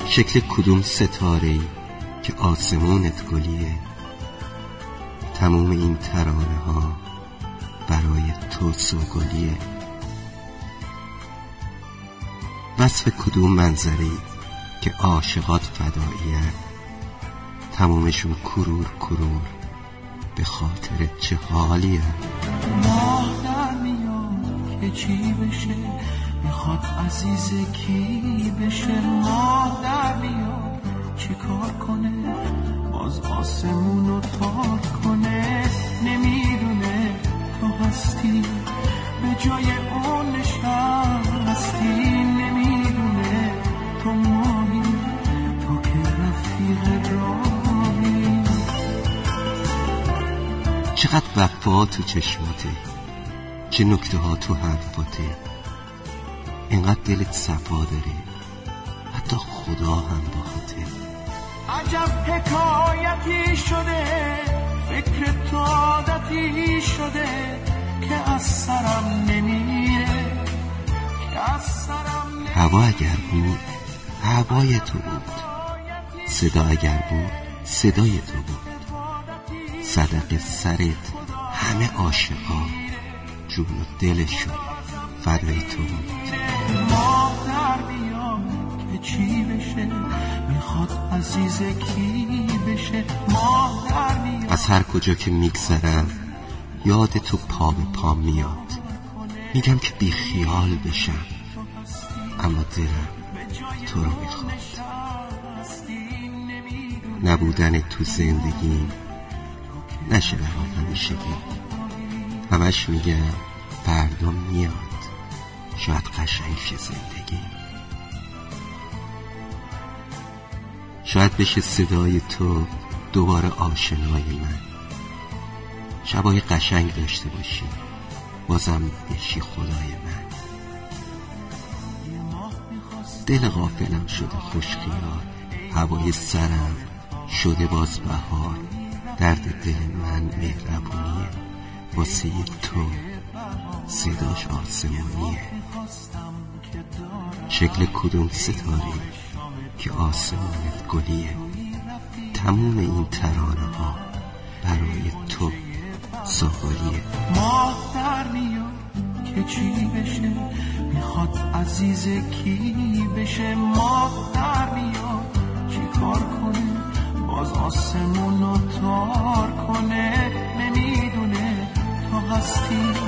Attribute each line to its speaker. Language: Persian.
Speaker 1: شکل کدوم ستاره‌ای که آسمونت گلیه؟ تموم این ترانه ها برای تو سوگلیه. وصف کدوم منظری که عاشقات فداییه؟ تمومشون کرور کرور به خاطر چه حالیه؟
Speaker 2: ماه در میاد که چی بشه، میخواد عزیز کی بشه. ماه در میاد چی کار کنه، باز آسمونو تار کنه. نمیدونه تو هستی به جای اون نشستی. نمیدونه تو ماهی، تو که رفیق راهی.
Speaker 1: چقدر وفا تو چشماته، چه نکته ها تو حرفاته. اینقدر دلت صفا داره، حتی خدا هم باهاته.
Speaker 2: عجب حکایتی شده، فکر تو عادتی شده که از سرم نمیره، که از سرم نمیره.
Speaker 1: هوا اگر بود هوای تو بود، صدا اگر بود صدای تو بود. صدق سرت همه عاشقا، جون و دلشون فدای تو بود.
Speaker 2: ماه در بیاد که چی بشه، میخواد عزیز کی بشه. ماه در بیاد.
Speaker 1: از هر کجا که میگذرم یاد تو پا به پا میاد. میگم که بی خیال بشم، اما دلم تو رو میخواد. نبودن تو زندگیم نشه برام همیشگی. همش میگم فردا میاد، شاید قشنگ شه زندگی. شاید بشه صدای تو دوباره آشنای من. شبای قشنگ داشته باشی، بازم بشی خدای من. دل غافلم شده خوش خیال، هوای سرم شده باز بهار. درد دل من مهربونیه، واسه تو صداش آسمونیه. شکل کدوم ستاره که آسمونت گلیه؟ تموم این ترانه ها برای تو ساغلیه.
Speaker 2: ماه در میاد که چی بشه، میخواد عزیز کی بشه. ماه در میاد چی کار کنه، باز آسمونو تار کنه. نمیدونه تو هستی